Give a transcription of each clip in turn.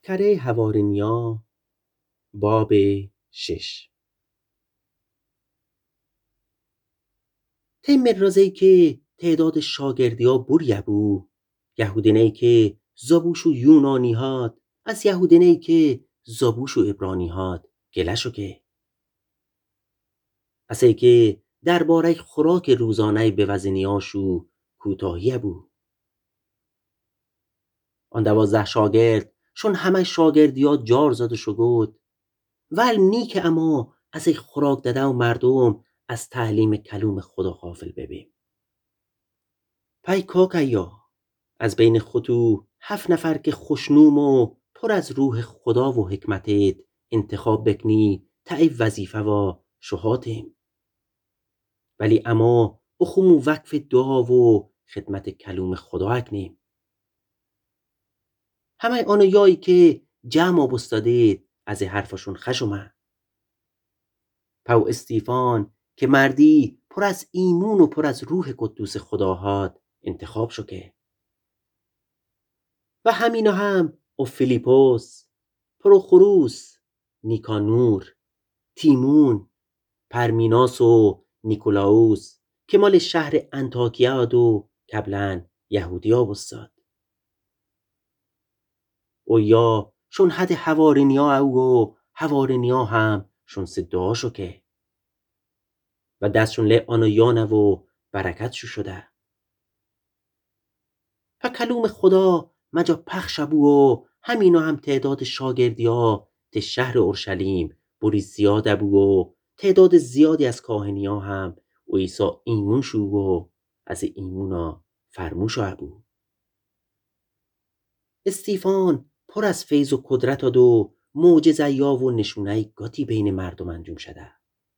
کره حوارنیا باب 6. تیم رازی که تعداد شاگردیا بوریه بو یهودینی که زابوش و یونانی هات از یهودینی که زابوش و عبرانی هات گلشو که اسی که درباره خوراک روزانه به وزنیاشو کوتاهی بو آن 12 شاگرد شون همه شاگردیا جار زد و شگود ول نیک اما از ای خوراک داده و مردم از تعلیم کلوم خدا غافل ببین. پای کاکیا از بین خودتو 7 نفر که خوشنوم و پر از روح خدا و حکمتت انتخاب بکنی تا ای وظیفه و شهاتیم. ولی اما اخمو وقف دعا و خدمت کلوم خدا اکنیم. همه آنو یایی که جمع بستادید از حرفشون خشومه. پاو استیفان که مردی پر از ایمون و پر از روح قدوس خدا هات انتخاب شو که و همینا هم او فیلیپوس، پروخوروس، نیکانور، تیمون، پرمیناس و نیکولاوس که مال شهر انطاکیه و قبلا یهودیا بستاد. او یا شون حد حوارنیا او و حوارنیا هم شون صدعا شو که و دستشون لی آنو یانه و برکت شو شده. و کلوم خدا مجا پخش بو و همینا هم تعداد شاگردیا ته شهر اورشلیم بوری زیاد بو و تعداد زیادی از کاهنیا هم و عیسی ایمون شو و از ایمونا فرموش بو. استیفان پر از فیض و قدرت و معجزه یا و نشونه گاتی بین مردم انجام شده.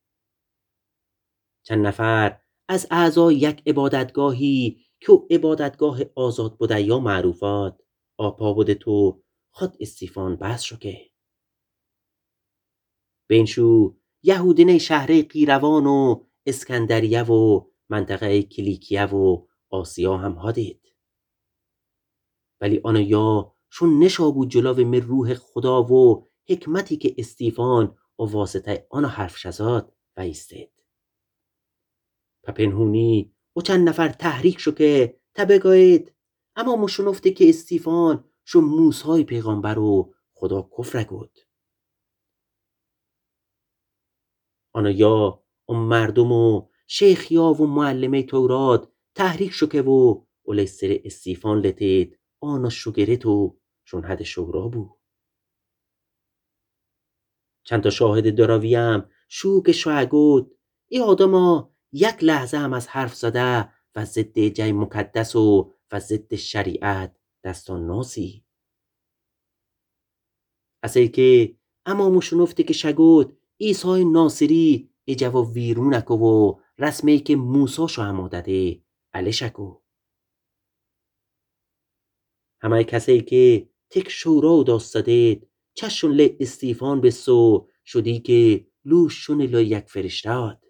چند نفر از اعضای یک عبادتگاهی که عبادتگاه آزاد بوده یا معروفات آپا بوده تو خود استیفان بحث شو که بینشو یهودین شهر قیروان و اسکندریه و منطقه کلیکیه و آسیا هم هادید. ولی آنو یا شون نشابو جلاو من روح خدا و حکمتی که استیفان و واسطه آنو حرف شزاد و ایستید. پپنهونی و چند نفر تحریک شو که تا بگوید اما مشنفته که استیفان شو موسی پیغامبر و خدا کفر گود. آنو یا ام مردم و شیخیا و معلمه تورات تحریک شو که و اولی سر استیفان لتید آنو شو گرت و شون حد شورا بو. چند تا شاهد دراوی هم شو که شو گود ای آدما یک لحظه هم از حرف زده و ضد جای مقدس و ضد شریعت دستان ناسی. اصل که اما مشنفته که شگود عیسی ناصری اجوا ویرونکو و رسمه که موسی شو هم داده علی شکو. همه کسی که تک شورا داستادید چشون لی استیفان بسو شدی که لوش شون لی یک فرشتات.